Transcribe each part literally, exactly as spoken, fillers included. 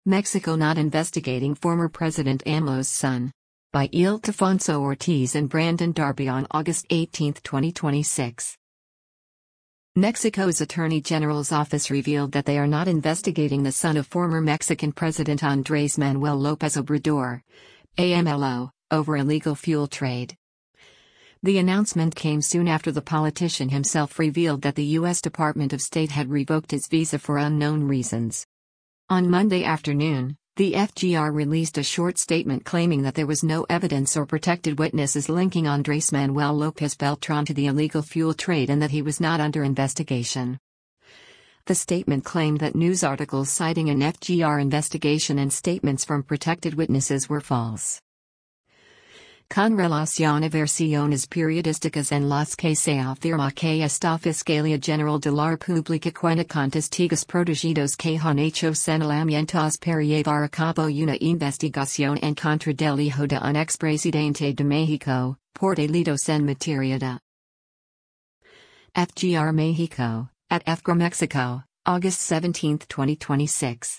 Mexico not investigating former President AMLO's son. By Ildefonso Ortiz and Brandon Darby on August eighteenth, twenty twenty-six. Mexico's Attorney General's office revealed that they are not investigating the son of former Mexican President Andrés Manuel López Obrador, AMLO, over illegal fuel trade. The announcement came soon after the politician himself revealed that the U S Department of State had revoked his visa for unknown reasons. On Monday afternoon, the F G R released a short statement claiming that there was no evidence or protected witnesses linking Andrés Manuel López Beltrán to the illegal fuel trade and that he was not under investigation. The statement claimed that news articles citing an F G R investigation and statements from protected witnesses were false. Con relación a versiones periodísticas en las que se afirma que esta Fiscalía General de la República cuenta con testigos protegidos que han hecho señalamientos para llevar a cabo una investigación en contra del hijo de un expresidente de México, por delitos en materia de F G R México, at F G R Mexico, August seventeenth, twenty twenty-six.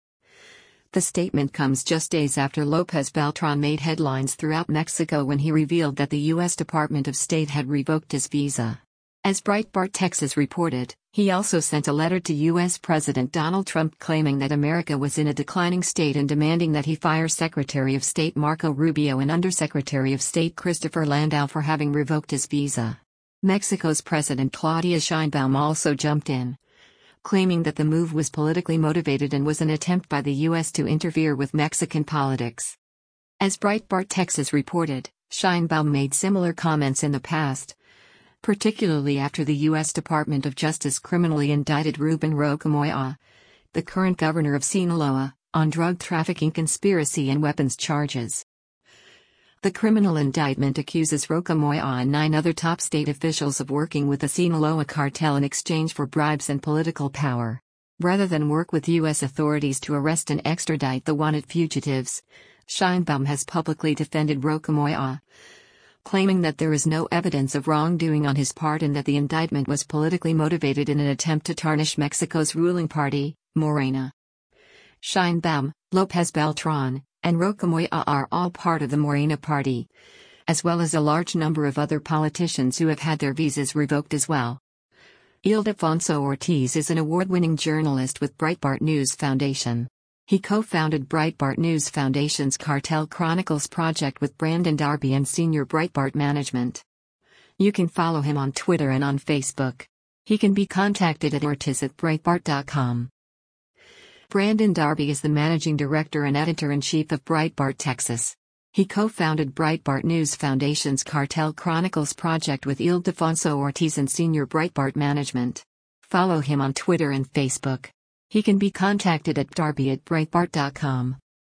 The statement comes just days after López Beltrán made headlines throughout Mexico when he revealed that the U S Department of State had revoked his visa. As Breitbart Texas reported, he also sent a letter to U S President Donald Trump claiming that America was in a declining state and demanding that he fire Secretary of State Marco Rubio and Undersecretary of State Christopher Landau for having revoked his visa. Mexico's President Claudia Sheinbaum also jumped in, claiming that the move was politically motivated and was an attempt by the U S to interfere with Mexican politics. As Breitbart Texas reported, Sheinbaum made similar comments in the past, particularly after the U S Department of Justice criminally indicted Ruben Roca Moya, the current governor of Sinaloa, on drug trafficking conspiracy and weapons charges. The criminal indictment accuses Roca Moya and nine other top state officials of working with the Sinaloa cartel in exchange for bribes and political power. Rather than work with U S authorities to arrest and extradite the wanted fugitives, Sheinbaum has publicly defended Roca Moya, claiming that there is no evidence of wrongdoing on his part and that the indictment was politically motivated in an attempt to tarnish Mexico's ruling party, Morena. Sheinbaum, López Beltrán, and Roca Moya are all part of the Morena party, as well as a large number of other politicians who have had their visas revoked as well. Ildefonso Ortiz is an award-winning journalist with Breitbart News Foundation. He co-founded Breitbart News Foundation's Cartel Chronicles project with Brandon Darby and senior Breitbart management. You can follow him on Twitter and on Facebook. He can be contacted at ortiz at breitbart dot com. Brandon Darby is the managing director and editor-in-chief of Breitbart Texas. He co-founded Breitbart News Foundation's Cartel Chronicles project with Ildefonso Ortiz and senior Breitbart management. Follow him on Twitter and Facebook. He can be contacted at darby at breitbart dot com.